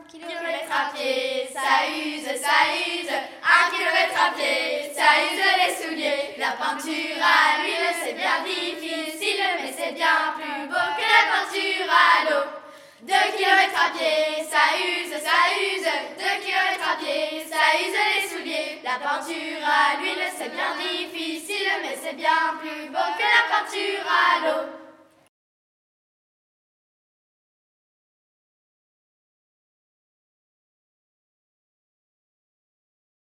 kilomètre à pied, ça use, ça use. 1 kilomètre à pied, ça use les souliers. La peinture à l'huile, c'est bien difficile, mais c'est bien plus beau que la peinture à l'eau. 2 kilomètres à pied, ça use, ça use. 2 kilomètres à pied, ça use les souliers. La peinture à l'huile, c'est bien difficile, mais c'est bien plus beau que la peinture à l'eau.